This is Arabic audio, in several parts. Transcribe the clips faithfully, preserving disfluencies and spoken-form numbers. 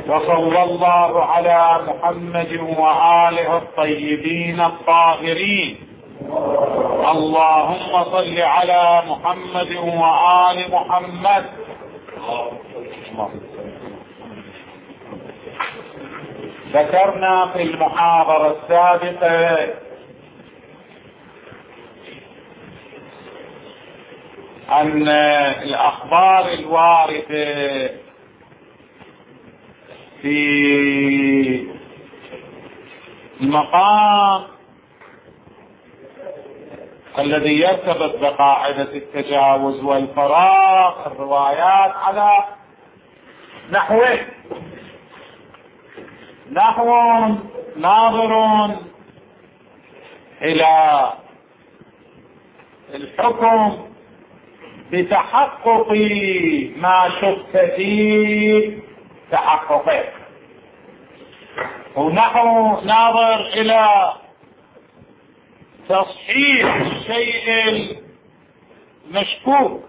وصلى الله على محمد وآله الطيبين الطاهرين. اللهم صل على محمد وآل محمد. ذكرنا في المحاضرة السابقة أن الأخبار الواردة في المقام الذي يرتبط بقاعدة التجاوز والفراغ، الروايات على نحوين: نحو ناظر إلى الحكم بتحقق ما شك فيه تحققه، ونحو ناظر إلى تصحيح الشيء المشكوك.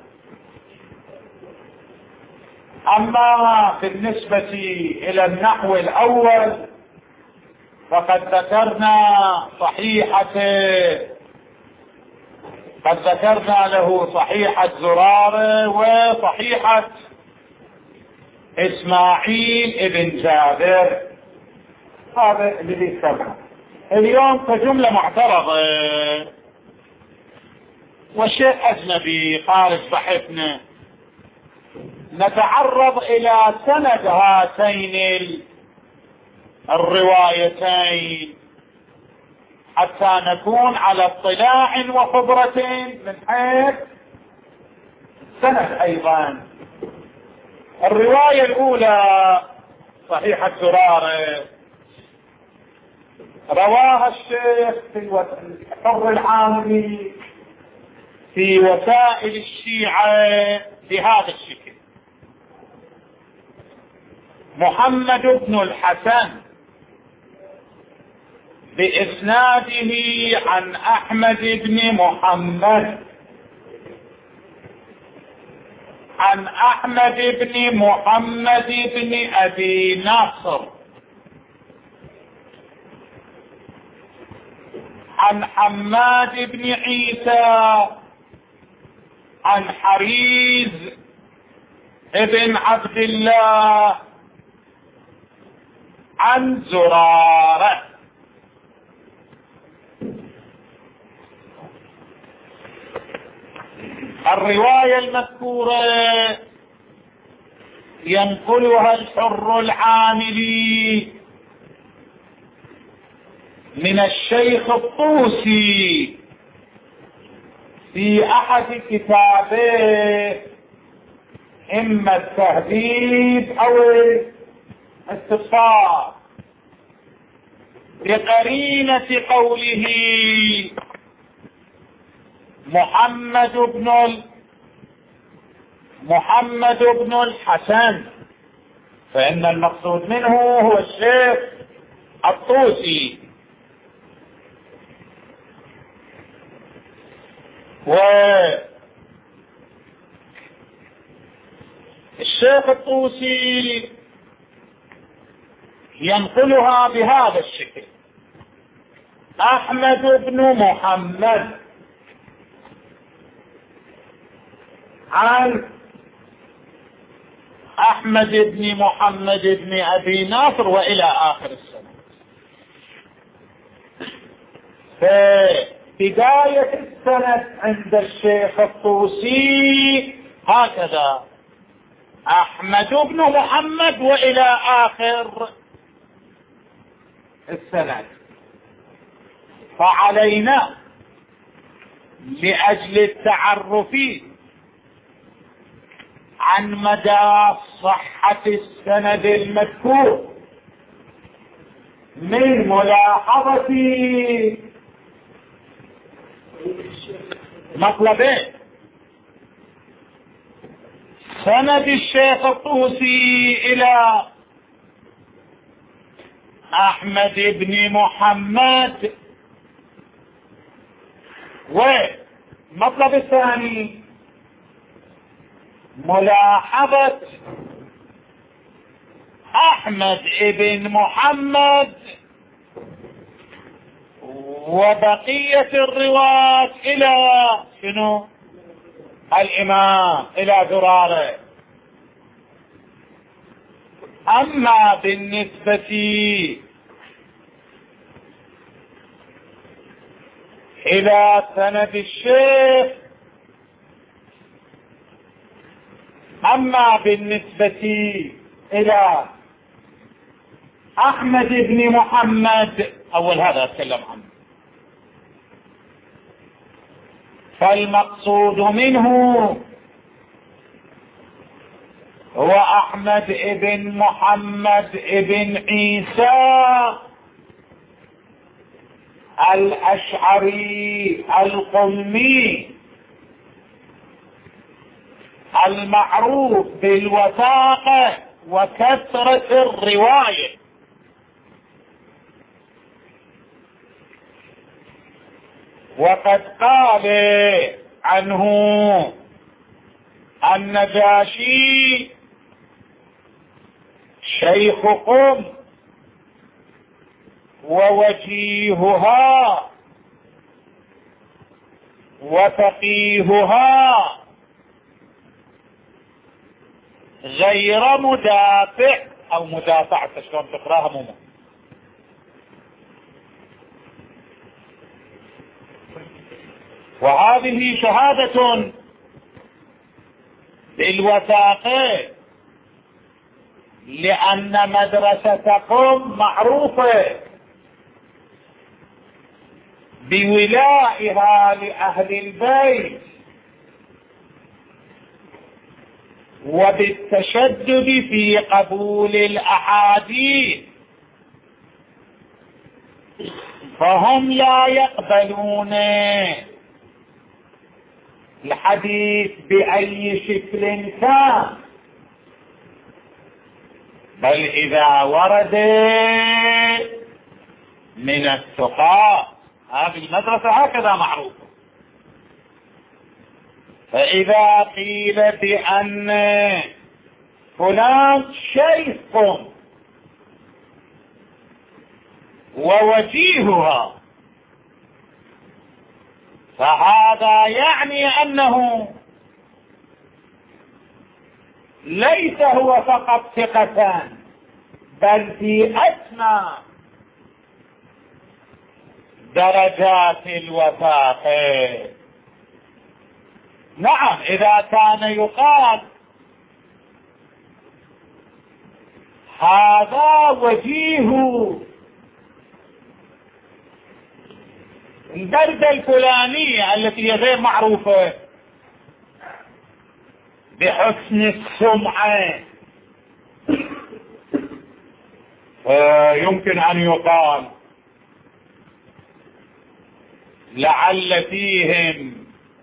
أما بالنسبة إلى النحو الأول فقد ذكرنا صحيحة قد ذكرنا له صحيحة زرارة وصحيحة إسماعيل ابن جابر. هذا الذي ذكرنا اليوم كجملة معترضة وشيء أجنبي خارج بحثنا، نتعرض إلى سند هاتين الروايتين حتى نكون على اطلاع وخبرة من حيث السند. أيضا الرواية الأولى صحيحة زرارة رواها الشيخ في الحر العاملي في وسائل الشيعة بهذا الشكل: محمد بن الحسن بإسناده عن أحمد بن محمد عن أحمد بن محمد بن أبي نصر عن حماد بن عيسى عن حريز ابن عبد الله عن زرارة. الرواية المذكورة ينقلها الحر العاملي من الشيخ الطوسي في أحد كتابه، إما التهذيب أو الاستفسار، بقرينة قوله محمد بن محمد بن الحسن، فإن المقصود منه هو الشيخ الطوسي. والشيخ الطوسي ينقلها بهذا الشكل: أحمد بن محمد عن أحمد بن محمد بن أبي ناصر وإلى آخر السنة. فبداية السنة عند الشيخ الطوسي هكذا: أحمد بن محمد وإلى آخر السنة. فعلينا لأجل التعرف عن مدى صحة السند المذكور من ملاحظة مطلبين: سند الشيخ الطوسي إلى أحمد بن محمد، والمطلب الثاني ملاحظة أحمد ابن محمد وبقية الرواة إلى شنو؟ الإمام إلى زرارة. أما بالنسبة إلى سند الشيخ أما بالنسبة إلى أحمد بن محمد، أول هذا أتكلم عنه، فالمقصود منه هو أحمد بن محمد بن عيسى الأشعري القمي المعروف بالوثاقة وكثرة الرواية، وقد قال عنه النجاشي شيخ قم ووجيهها وفقيهها غير مدافع او مدافعة، شلون تقراها مو وهذه شهادة بالوثاقة، لأن مدرستكم معروفة بولائها لأهل البيت وبالتشدد في قبول الأحاديث، فهم لا يقبلون الحديث بأي شكل كان، بل إذا ورد من الثقات. هذه المدرسة هكذا معروفة. فإذا قيل بأن فلان شيخ ووجيهها، فهذا يعني أنه ليس هو فقط ثقتان، بل في أسمى درجات الوثاقة. نعم، إذا كان يقال هذا وجيه البلدة الفلانية التي هي غير معروفة بحسن السمعة، يمكن أن يقال لعل فيهم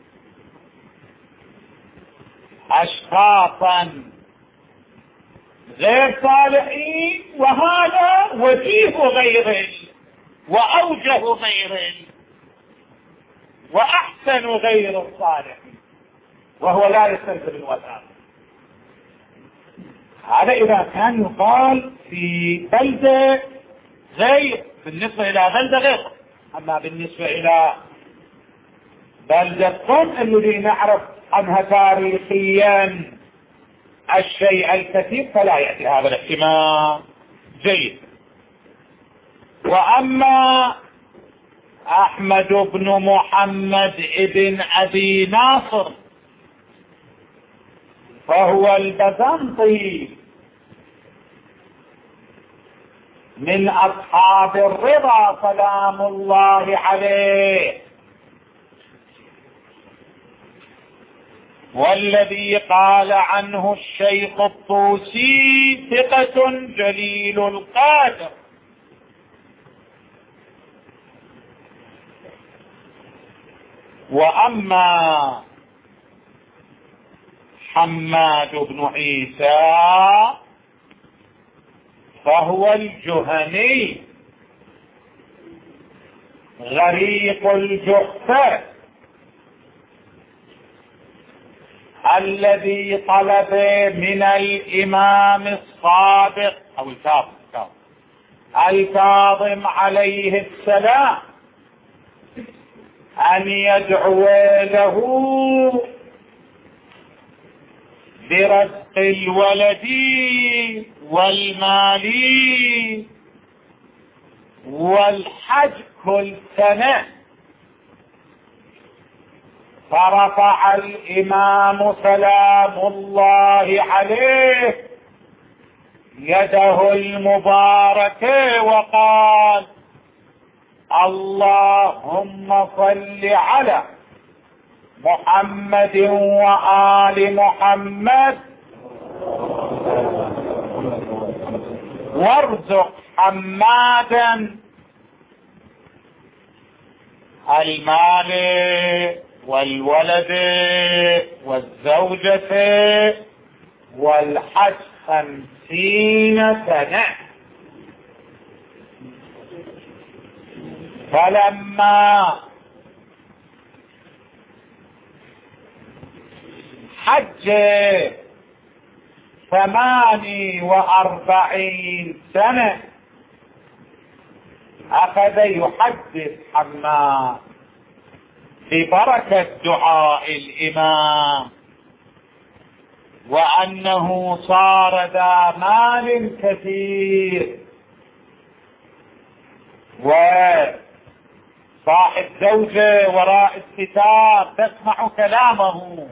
أشخاصا غير صالحين، وهذا وجيه غيره وأوجه غيره وأحسن غير الصالحين، وهو لا يستلزم الوثاقة. هذا إذا كان يقال في بلدة غير، بالنسبة إلى بلدة غير. أما بالنسبة إلى بلدة قم الذي نعرف عنها تاريخيا الشيء الكثير، فلا يأتي هذا الاحتمال. جيد. وأما أحمد بن محمد بن أبي ناصر فهو البزنطي من أصحاب الرضا سلام الله عليه، والذي قال عنه الشيخ الطوسي ثقة جليل القدر. وأما حماد بن عيسى فهو الجهني غريق الجحفة الذي طلب من الإمام الصادق أو الكاظم الكاظم عليه السلام أن يدعو له برزق الولد والمال والحج كل سنة. فرفع الإمام سلام الله عليه يده المباركة وقال: اللهم صل على محمد وآل محمد وارزق حمادا المال والولد والزوجة والحج خمسين سنة. فلما حج ثماني وأربعين سنة أخذ يحدث حماد ببركة دعاء الإمام وأنه صار ذا مال كثير وصاحب زوجة وراء الستار تسمع كلامه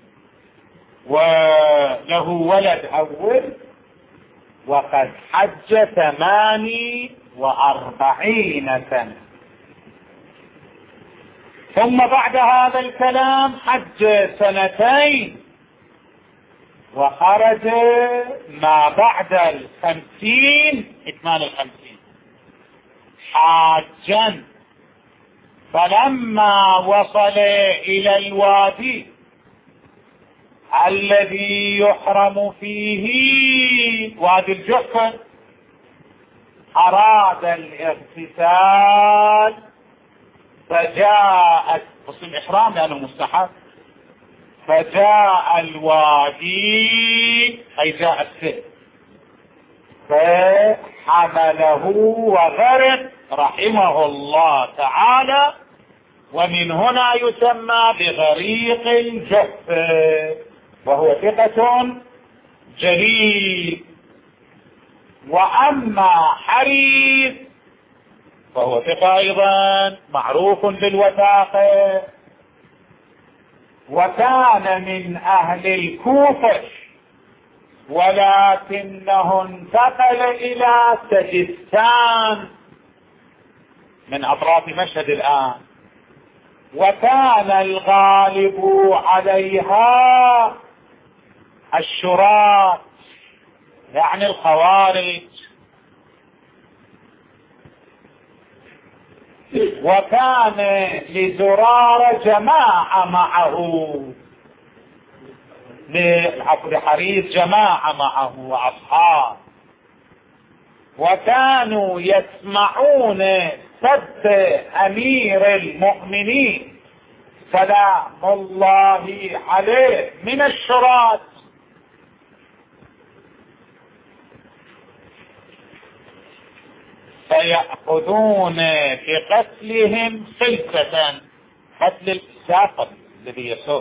وله ولد أول وقد حج ثماني وأربعين سنة. ثم بعد هذا الكلام حج سنتين وخرج ما بعد الخمسين إتمام الخمسين حاجا. فلما وصل إلى الوادي الذي يحرم فيه وادي الجحفة أراد الاغتسال فجاءت بص الإحرام لأنه مستحب فجاء الوادي أي جاء السيل فحمله وغرق رحمه الله تعالى. ومن هنا يسمى بغريق الجحفة وهو ثقة جليل. وأما حريث فهو ثقة أيضا معروف بالوثاقة وكان من أهل الكوفة ولكنه انتقل إلى سجستان من أطراف مشهد الآن. وكان الغالب عليها الشراط يعني الخوارج. وكان لزرار جماعة معه لحريث جماعة معه وأصحاب وكانوا يسمعون سب أمير المؤمنين سلام الله عليه من الشراط. فيأخذون بقتلهم خلفة قتل الساقط الذي يسوء.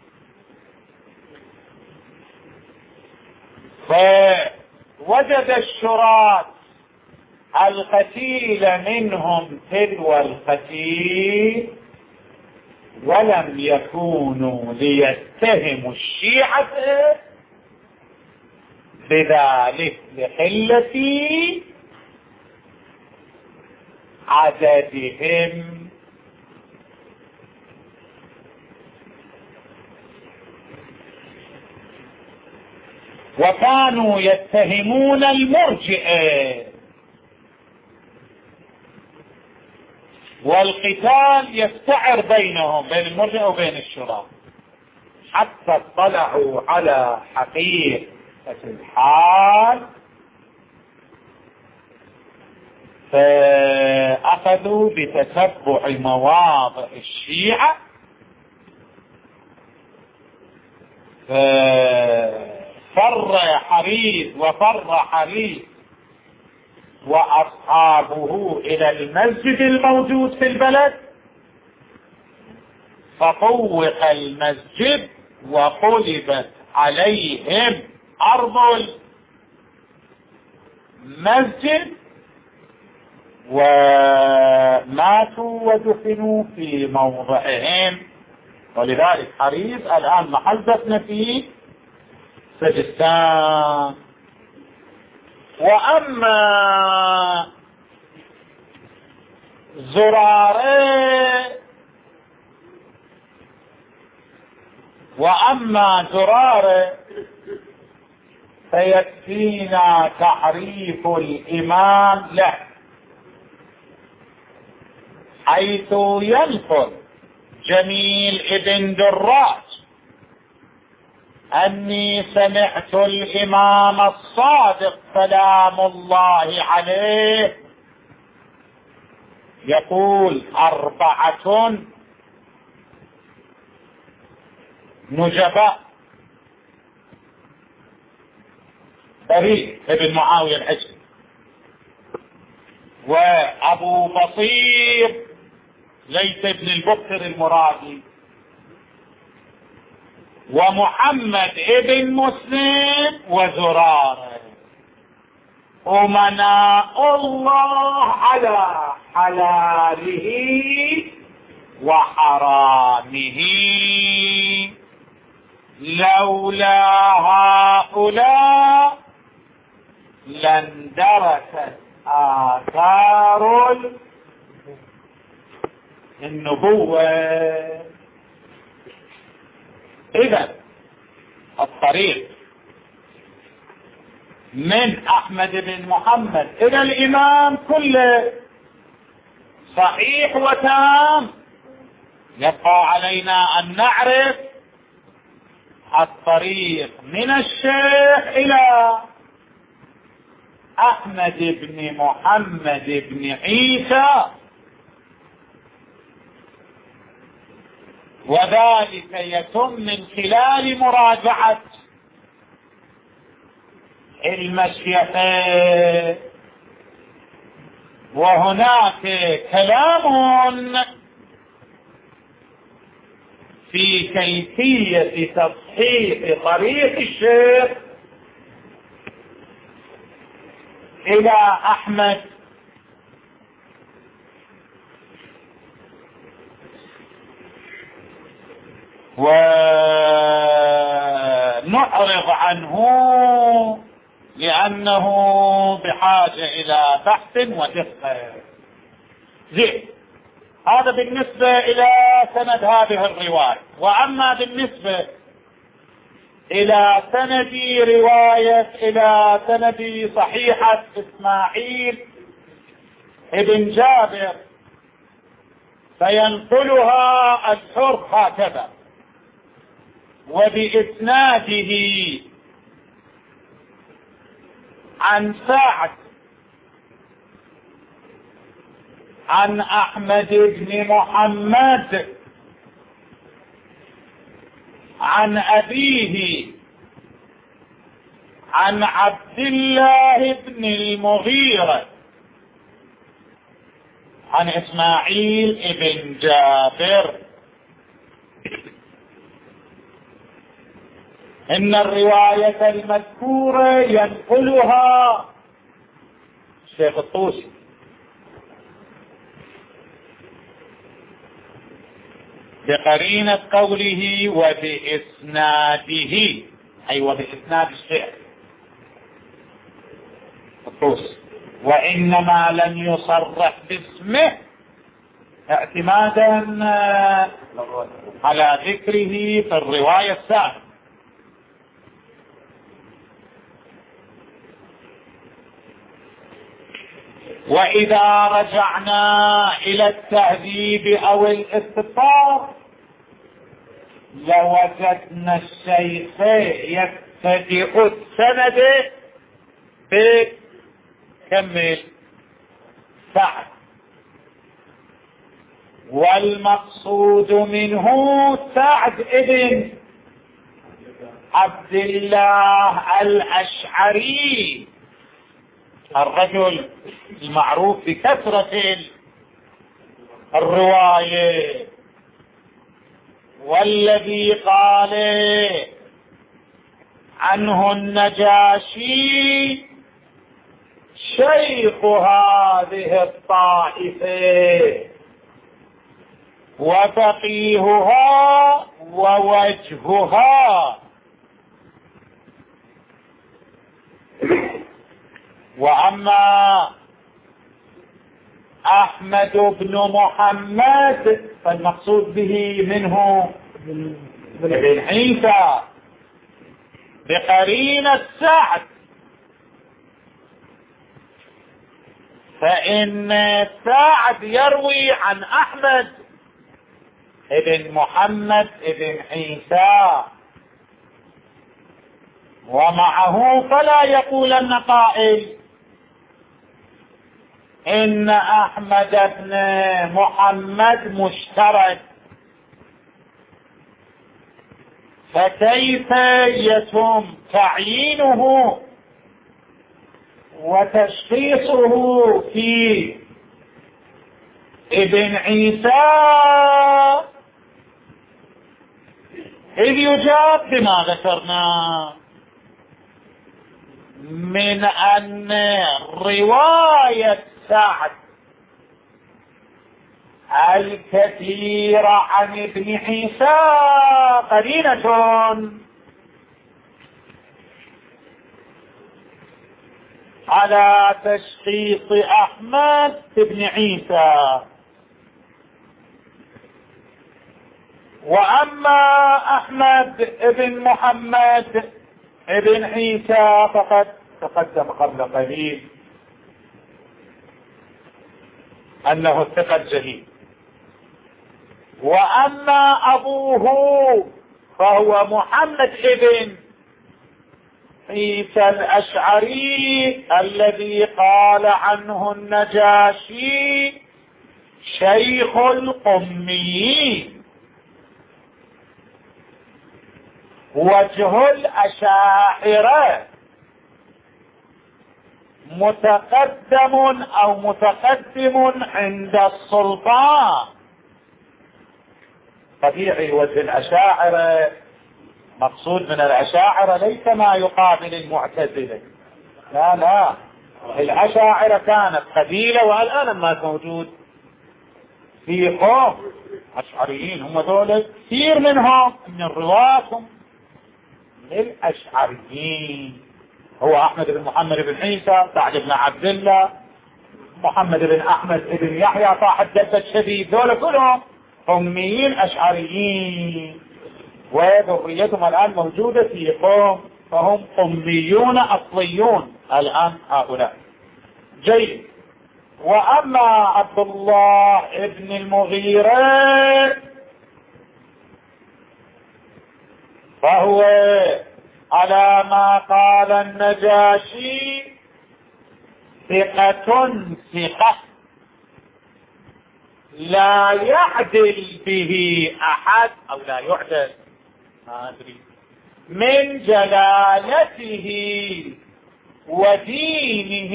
فوجد الشراط القتيل منهم تلو القتيل ولم يكونوا ليتهموا الشيعة بذلك لقلة عددهم. وكانوا يتهمون المرجئة والقتال يستعر بينهم بين المرجئة وبين الشراط حتى اطلعوا على حقيقة الحال فأخذوا بتتبع مواضع الشيعة فر حريز وفر حريز وأصحابه إلى المسجد الموجود في البلد، فطوق المسجد وقلبت عليهم أرض المسجد وماتوا ودفنوا في موضعهم. ولذلك حريز الآن محل دفن في سجستان. وأما زرارة وأما زرارة فيكفينا تعريف الإمام له، حيث ينقل جميل ابن دراج أني سمعت الإمام الصادق سلام الله عليه يقول: أربعة نجباء، بريء ابن معاوية الحجري، وأبو بصير ليث بن البكر المرادي، ومحمد ابن مسلم، وزرارة، أمناء الله على حلاله وحرامه، لولا هؤلاء لاندرست آثار النبوة. إذا الطريق من أحمد بن محمد إلى الإمام كله صحيح وتام. يبقى علينا أن نعرف الطريق من الشيخ إلى أحمد بن محمد بن عيسى، وذلك يتم من خلال مراجعة المشيخين. وهناك كلام في كيفية تصحيح طريق الشيخ إلى أحمد، ونعرض عنه لأنه بحاجة إلى بحث ودقة. زين، هذا بالنسبة إلى سند هذه الرواية. وأما بالنسبة إلى سند رواية إلى سند صحيحة إسماعيل ابن جابر فينقلها الحر هكذا: وبإسناده عن سعد عن أحمد بن محمد عن أبيه عن عبد الله بن المغيرة عن إسماعيل بن جابر إن الرواية المذكورة ينقلها الشيخ الطوسي بقرينة قوله وبإسناده، أي وبإسناد الشيخ الطوسي، وإنما لم يصرح باسمه اعتمادا على ذكره في الرواية السابقة. وإذا رجعنا إلى التهذيب أو الاستفسار لوجدنا الشيخ يبتدئ السند بكمل سعد، والمقصود منه سعد ابن عبد الله الأشعري الرجل المعروف بكثرة الرواية، والذي قال عنه النجاشي شيخ هذه الطائفة وفقيهها ووجهها. وأما أحمد بن محمد فالمقصود به منه ابن عيسى بقرينة سعد، فإن سعد يروي عن أحمد ابن محمد ابن عيسى، ومعه فلا يقولن قائل إن أحمد بن محمد مشترك، فكيف يتم تعيينه وتشخيصه في ابن عيسى إذ يجاب بما ذكرنا من أن رواية سعد الكثير عن ابن عيسى قرينة على تشخيص أحمد بن عيسى. وأما أحمد بن محمد بن عيسى فقد تقدم قبل قليل أنه الثقة الجليل. وأما أبوه فهو محمد بن عيسى الأشعري الذي قال عنه النجاشي شيخ القميين. وجه الأشاعرة متقدم أو متقدم عند السلطان. طبيعي وجه الأشاعرة مقصود من الأشاعرة ليس ما يقابل المعتزلة، لا لا، الأشاعرة كانت قبيلة والآن ما موجود في قوم أشعريين، هم دول كثير منهم من الرواة للأشعريين. هو أحمد بن محمد بن عيسى، سعد بن عبد الله، محمد بن أحمد بن يحيى صاحب جد الشديد، دول كلهم قوميين أشعريين، وذريتهم الآن موجودة في قوم، فهم قوميون أصليون الآن هؤلاء. جيد. وأما عبد الله بن المغيرة فهو على ما قال النجاشي ثقة ثقة لا يعدل به أحد أو لا يعدل ما أدري من جلالته ودينه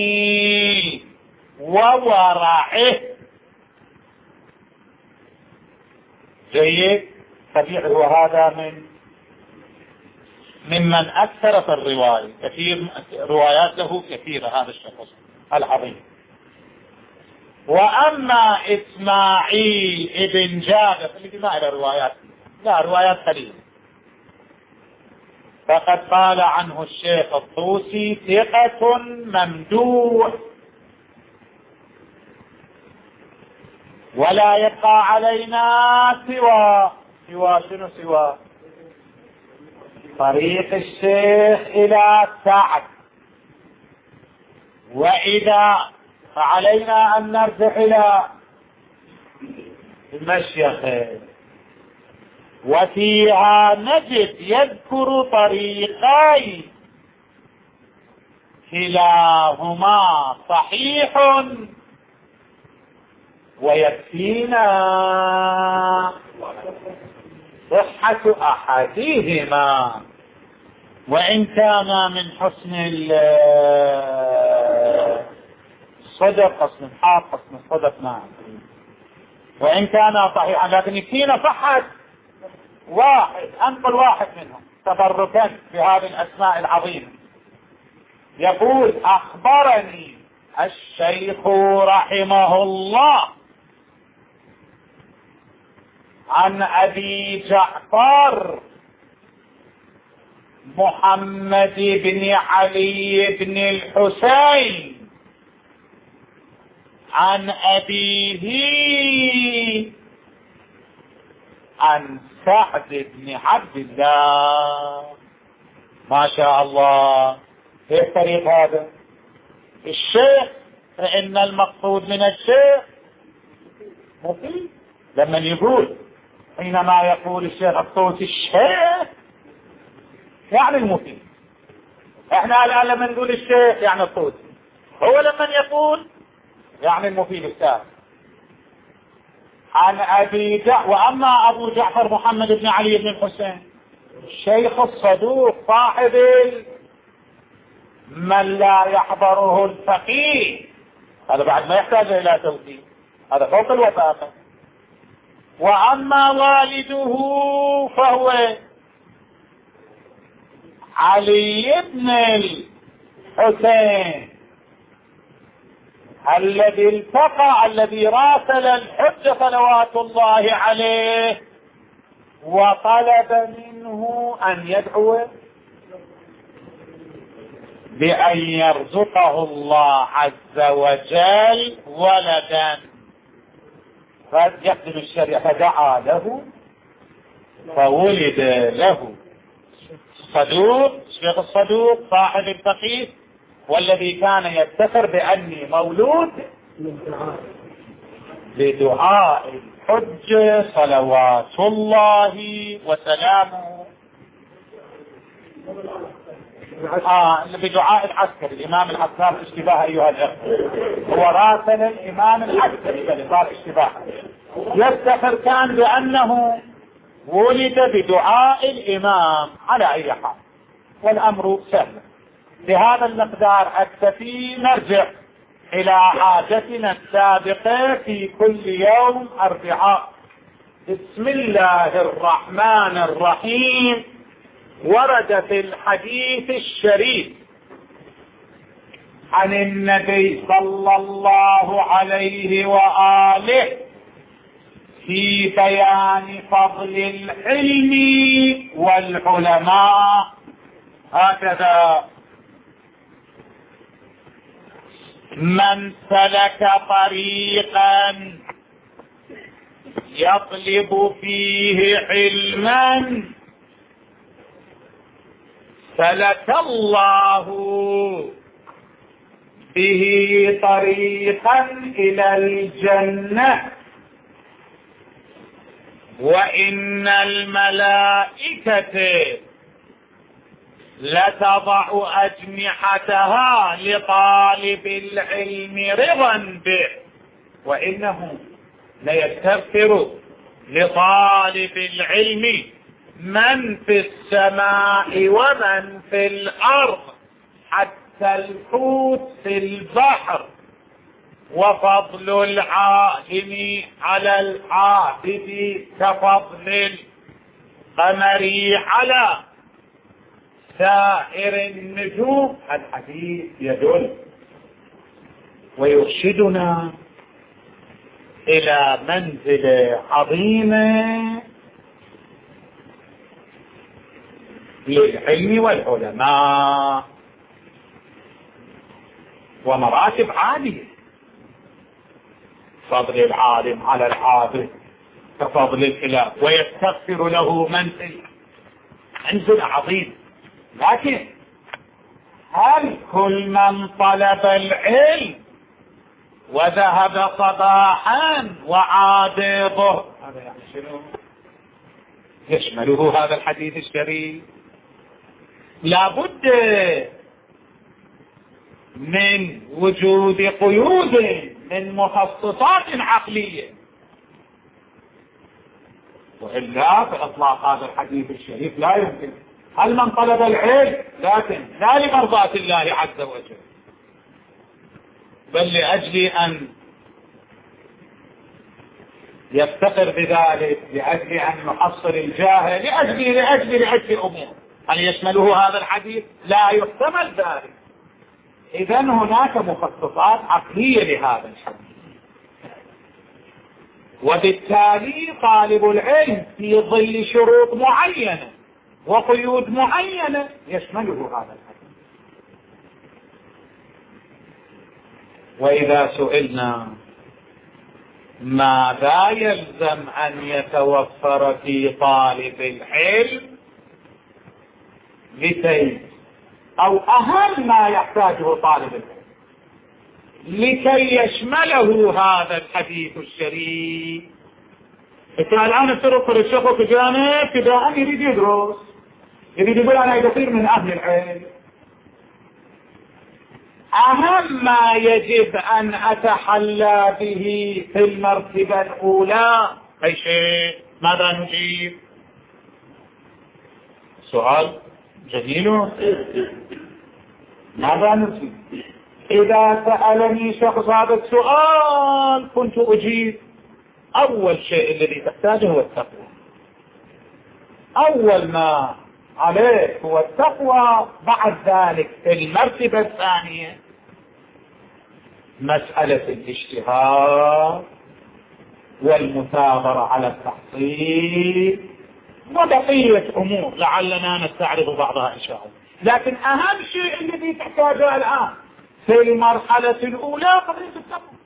وورعه. جيد. طبيعي وهذا من ممن أكثر في الرواية، كثير روايات له كثيرة هذا الشخص العظيم. وأما إسماعيل ابن جابر اللي ما له روايات، لا روايات قليلة، فقد قال عنه الشيخ الطوسي ثقة ممدوح، ولا يبقى علينا سوى سوى شنو سوى طريق الشيخ إلى سعد، وإذا فعلينا أن نرجع إلى المشيخة، وفيها نجد يذكر طريقين كلاهما صحيح ويكفينا صحة أحدهما. وإن كان من حسن الصدق، حسن الحق، حسن الصدق، نعم، وإن كان صحيحا، لكن يكفينا صحة واحد، أنقل واحد منهم تبركا بهذه الأسماء العظيمة. يقول: أخبرني الشيخ رحمه الله عن أبي جعفر محمد بن علي بن الحسين عن أبيه عن سعد بن عبد الله. ما شاء الله، في الطريق هذا الشيخ، فإن المقصود من الشيخ مفيد. لما يقول، حينما يقول الشيخ الطوسي الشيخ يعني المفيد. احنا الآن لما نقول الشيخ يعني الطوسي، هو لما يقول يعني المفيد الثاني. عن أبي جعفر، وأما أبو جعفر محمد بن علي بن الحسين الشيخ الصدوق صاحب من لا يحضره الفقيه، هذا بعد ما يحتاج إلى توثيق، هذا فوق الوثاقة. وأما والده فهو علي بن الحسين الذي التقى، الذي راسل الحج صلوات الله عليه وطلب منه أن يدعو بأن يرزقه الله عز وجل ولدا، فيقدم الشريعة، فدعا له فولد له. صدوق، الشيخ الصدوق صاحب الفقيه، والذي كان يفتخر بأني مولود بدعاء الحج صلوات الله وسلامه، آه بدعاء العسكري، الإمام العسكري اشتباه أيها الأخوة، هو راسل الإمام العسكري بل صار اشتباه. يفتخر كان بأنه ولد بدعاء الإمام على أي حال، والأمر سهل. بهذا المقدار أكتفي، نرجع إلى عادتنا السابقة في كل يوم أربعاء. بسم الله الرحمن الرحيم. ورد في الحديث الشريف عن النبي صلى الله عليه وآله في بيان فضل العلم والعلماء هكذا: من سلك طريقا يطلب فيه علما سلك الله به طريقا إلى الجنة، وإن الملائكة لتضع أجنحتها لطالب العلم رضا به، وإنه ليستغفر لطالب العلم من في السماء ومن في الأرض حتى الحوت في البحر، وفضل العالم على العابد كفضل القمر على سائر النجوم. الحديث يدل ويرشدنا إلى منزلة عظيمة للعلم والعلماء ومراتب عالية. فضل العالم على العابد كفضل الإله، ويستغفر له منزل منزل عظيم. لكن هل كل من طلب العلم وذهب صباحا وعاد ظهر هذا يعني شنو؟ يشمله هذا الحديث الشريف؟ لابد من وجود قيود من مخصصات عقلية، وإلا في إطلاق هذا الحديث الشريف لا يمكن هل من طلب العلم لكن لا لمرضاة الله عز وجل، بل لأجل أن يفتخر بذلك، لأجل أن يحصل الجاه، لأجل لأجل لأجل أمور، هل يشمله هذا الحديث؟ لا يحتمل ذلك. إذن هناك مخصصات عقلية لهذا الحديث، وبالتالي طالب العلم في ظل شروط معينة وقيود معينة يشمله هذا الحديث. وإذا سئلنا ماذا يلزم أن يتوفر في طالب العلم لكي، أو أهم ما يحتاجه طالب العلم لكي يشمله هذا الحديث الشريف؟ انت الآن ترك الشيخ في جانب ابتداء يريد يدرس، يريد يقول أنا كثير من أهل العلم، أهم ما يجب أن أتحلى به في المرتبة الأولى أي شيء؟ ماذا نجيب؟ سؤال جميل. ماذا نجيب؟ إذا سألني شخص هذا السؤال كنت أجيب أول شيء الذي تحتاجه هو التقوى. أول ما عليك هو التقوى، بعد ذلك في المرتبة الثانية مسألة الاجتهاد والمثابرة على التحصيل وبقية أمور لعلنا نستعرض بعضها إن شاء الله. لكن أهم شيء الذي تحتاجه الآن في المرحلة الأولى قضية التقوى.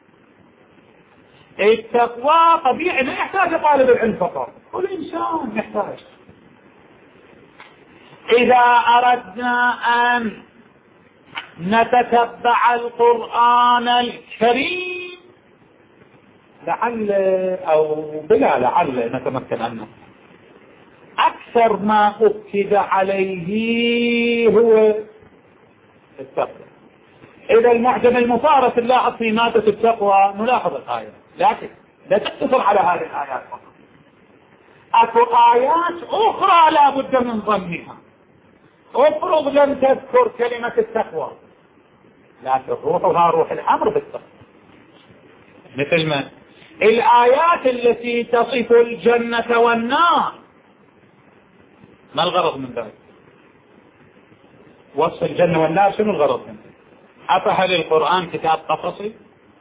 التقوى طبيعي ما يحتاج طالب العلم فقط، كل إنسان يحتاج. إذا أردنا أن نتتبع القرآن الكريم لعل أو بلا لعل نتمكن عنه، أكثر ما أكد عليه هو التقوى. إذا المعجم المفارس نلاحظ في مادة التقوى نلاحظ الآية، لكن لا تقتصر على هذه الآيات فقط، أكو آيات أخرى لا بد من ضمنها. افرض لم تذكر كلمة التقوى لكن روحها روح الأمر بالتقوى، مثل ما الآيات التي تصف الجنة والنار. ما الغرض من ذلك؟ وصف الجنة والنار شنو الغرض منه؟ أفهل القرآن كتاب قصصي؟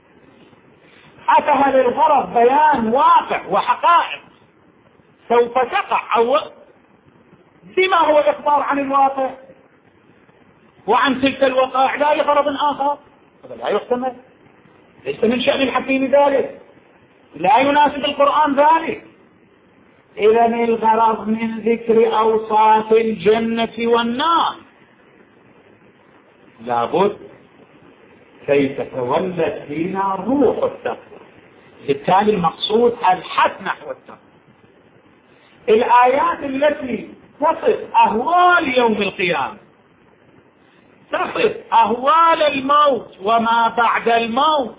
أفهل الغرض بيان واقع وحقائق سوف تقع، أو بما هو إخبار عن الواقع وعن تلك الوقائع لا لغرض آخر؟ هذا لا يحتمل، ليس من شأن الحكيم ذلك، لا يناسب القرآن ذلك. إذا الغرض من ذكر أوصاف الجنة والنار لابد كي تتولد فينا روح التقوى، بالتالي المقصود الحث نحو التقوى. الآيات التي تصف أهوال يوم القيامة، تصف أهوال الموت وما بعد الموت،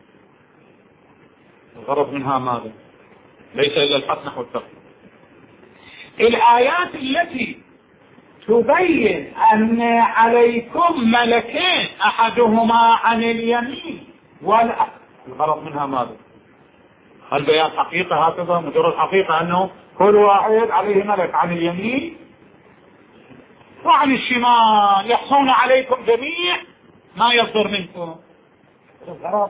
الغرض منها ماذا؟ ليس إلا الحث نحو التقوى. الآيات التي تبين أن عليكم ملكين أحدهما عن اليمين والأ، الغرض منها ماذا؟ هل بيان حقيقة هكذا مجرد حقيقة أنه كل واحد عليه ملك عن اليمين وعن الشمال يحصون عليكم جميع ما يصدر منكم؟ الغرض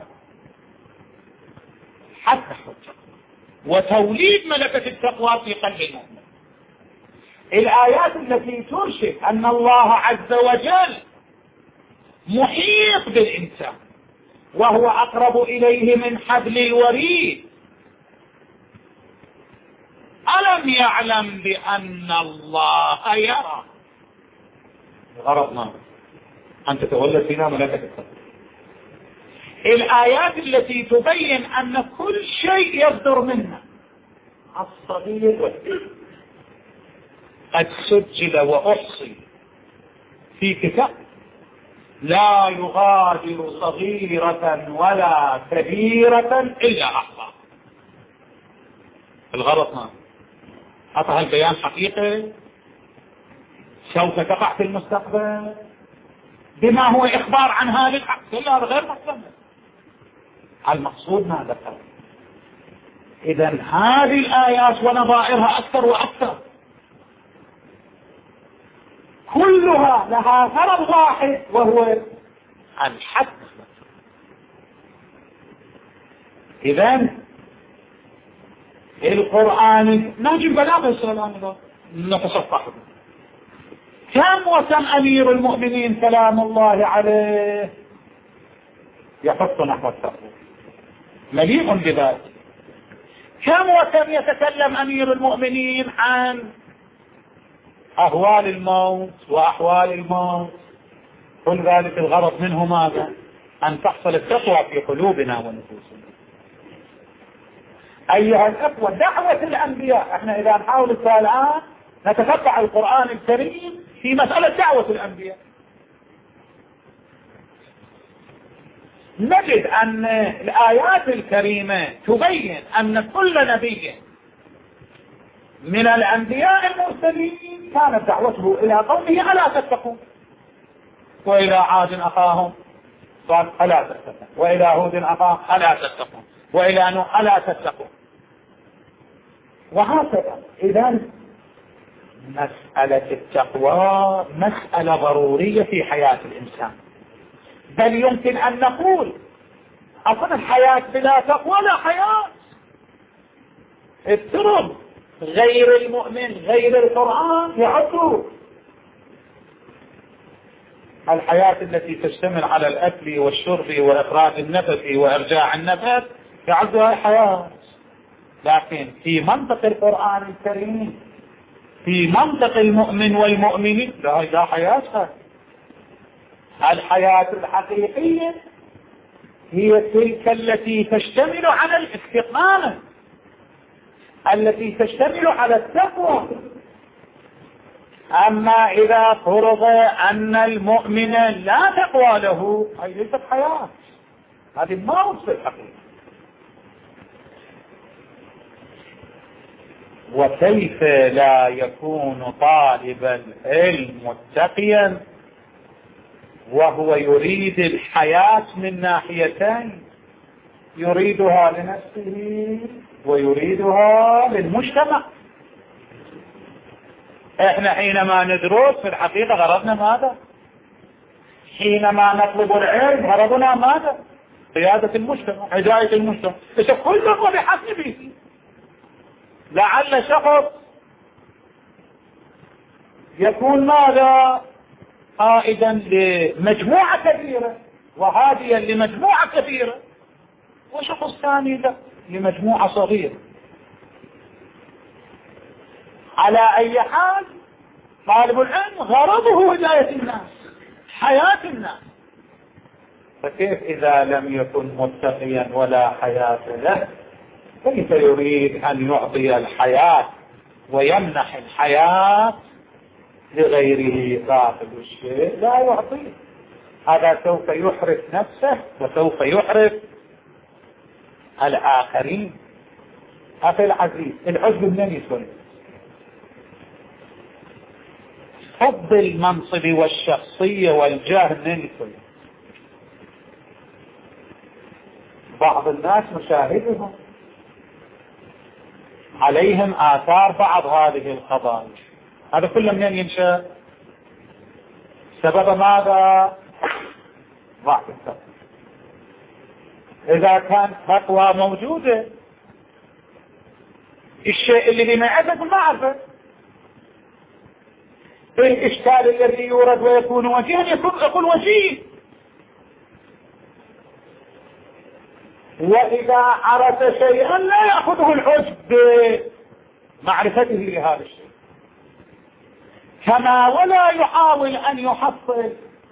حتى وتوليد ملكة التقوى في قلب المؤمن. الآيات التي ترشد أن الله عز وجل محيط بالإنسان وهو أقرب إليه من حبل الوريد، ألم يعلم بأن الله يرى؟ الغرض ما أن تتولد فينا ملكة التقوى. الآيات التي تبين أن كل شيء يصدر منا الصغير والكبير قد سجل وأحصي في كتاب لا يغادر صغيرة ولا كبيرة إلا أحصاها. الغرض ما أعطها البيان حقيقي سوف تقع في المستقبل بما هو إخبار عن هذه الحق، كل هذا غير محتمل. المقصود ما ذكر. إذا هذه الآيات ونظائرها أكثر وأكثر كلها لها غرض واحد، وهو الحق. إذا القرآن ناجم بلاغه السلام الله نتصفح. كم وكم أمير المؤمنين سلام الله عليه يحط نحو التقوى، مليء بذلك. كم وكم يتكلم أمير المؤمنين عن أهوال الموت وأحوال الموت، كل ذلك الغرض منه ماذا؟ أن تحصل التقوى في قلوبنا ونفوسنا. أيها الأخوة، دعوة الأنبياء، احنا إذا نحاول الآن نتتبع القرآن الكريم في مسألة دعوة الأنبياء، نجد أن الآيات الكريمة تبين أن كل نبي من الأنبياء المرسلين كانت دعوته إلى قومه ألا تتقون، وإلى عاد أخاهم قال ألا تتقون، وإلى هود أخاهم ألا تتقون، وإلى نوح ألا تتقون، وهكذا. إذن مسألة التقوى مسألة ضرورية في حياة الإنسان، بل يمكن أن نقول أصلا الحياة بلا تقوى لا حياة. افترض غير المؤمن غير القرآن يعد الحياة التي تشتمل على الأكل والشرب وإخراج النفس وإرجاع النفس يعدها حياة، لكن في منطق القرآن الكريم في منطق المؤمن والمؤمنين لا حياة. الحياة الحقيقية هي تلك التي تشتمل على الاستقامة، التي تشتمل على التقوى. أما إذا فرض أن المؤمن لا تقوى له، هذه ليست حياة، هذه موت في الحقيقة. وكيف لا يكون طالب العلم متقيا وهو يريد الحياة من ناحيتين، يريدها لنفسه ويريدها للمجتمع. احنا حينما ندرس في الحقيقة غرضنا ماذا؟ حينما نطلب العلم غرضنا ماذا؟ قيادة المجتمع، هداية المجتمع. إذا كل ذلك بحسبه، لعل شخص يكون ماذا؟ قائدا لمجموعة كبيرة وهاديا لمجموعة كبيرة، وشخص ثاني لا، لمجموعة صغيرة. على أي حال طالب العلم غرضه هداية الناس، حياة الناس. فكيف إذا لم يكن متقيا ولا حياة له، كيف يريد أن يعطي الحياة ويمنح الحياة لغيره صاحب الشيء؟ لا يعطيه. هذا سوف يحرف نفسه وسوف يحرف الآخرين. أخي العزيز، العجب منين يكون؟ حب المنصب والشخصية والجاه منين يكون؟ بعض الناس مشاهدهم عليهم آثار بعض هذه القضايا. هذا كله منين ينشأ؟ سبب ماذا؟ ضعف التقوى. إذا كان تقوى موجودة، الشيء اللي ما عندك ما عرفه. الإشكال الذي يورد ويكون وجيها يكون وجيه. وإذا عرف شيئا لا يأخذه العجب بمعرفته لهذا الشيء، كما ولا يحاول أن يحصل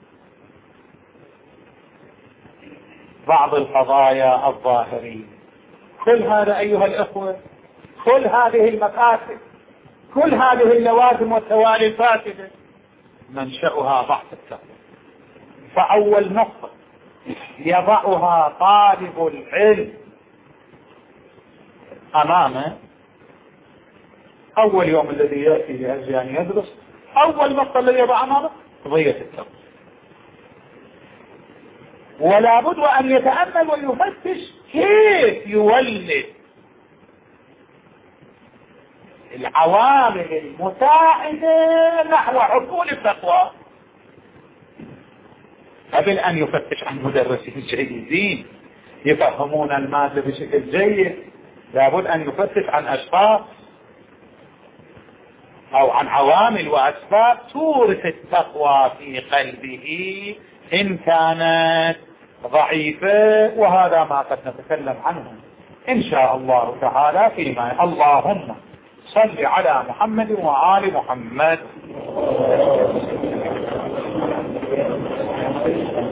بعض القضايا الظاهرية. كل هذا أيها الأخوة، كل هذه المفاسد، كل هذه اللوازم والتوالي الفاسدة منشأها ضعف التقوى. فأول نقطة يضعها طالب العلم أمامه أول يوم الذي يأتي لأجل أن يدرس، أول نقطة اللي يضع أمامه قضية التوبة، ولا بد أن يتأمل ويفتش كيف يولد العوامل المساعدة نحو حصول التقوى قبل أن يفتش عن مدرسين جيدين يفهمون المادة بشكل جيد. لابد أن يفتش عن أشخاص أو عن عوامل وأسباب تورث التقوى في قلبه إن كانت ضعيفة، وهذا ما قد نتكلم عنه إن شاء الله تعالى فيما. اللهم صل على محمد وآل محمد.